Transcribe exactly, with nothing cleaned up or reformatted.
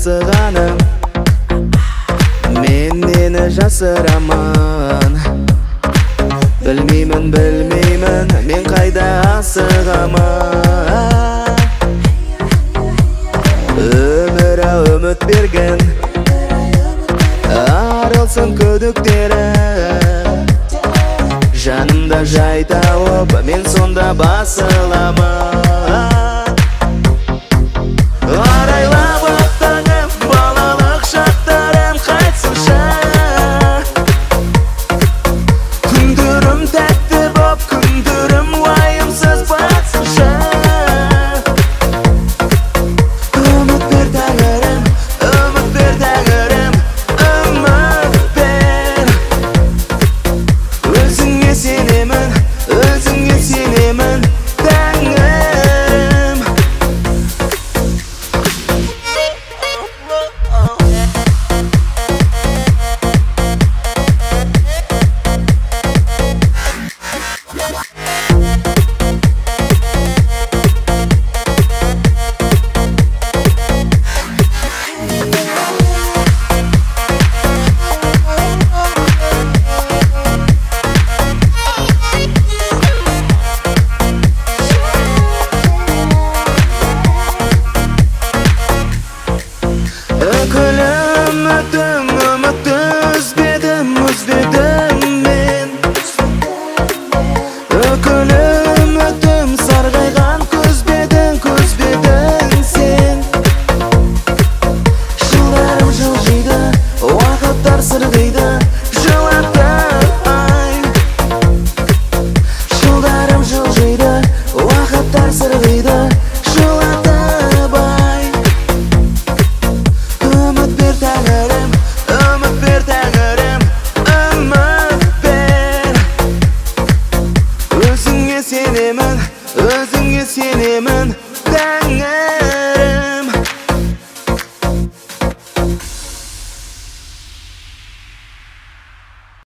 асығаным, мен нені жасырамын. Білмеймін, білмеймін, мен қайда асығамын. Өмірі үміт берген, арылсын күдіктері. Жанымда жай тауып, мен сонда басыламын. Арайлап аттанып, балалық шақтарым қайтсыншы. Күндерім тәтті боп, күндерім уайымсыз батсыншы. Үміт бер тәңірім, үміт бер тәңірім, үміт бер. Өзіңе сенемін, өзіңе сенемін, тәңірім. Өкілім өтім, үмітті үзбедім, үзбедім мен. Өкілім өтім, сарғайған көзбедің, көзбедің сен. Жылдарым жылжиды, уақыттар сырғиды, жылатып ай. Жылдарым жылжиды, уақыттар сырғиды, жылатып ай. Үміт бер тәңірім, үміт бер тәңірім, үміт бер. Өзіңе сенемін, өзіңе сенемін, тәңірім.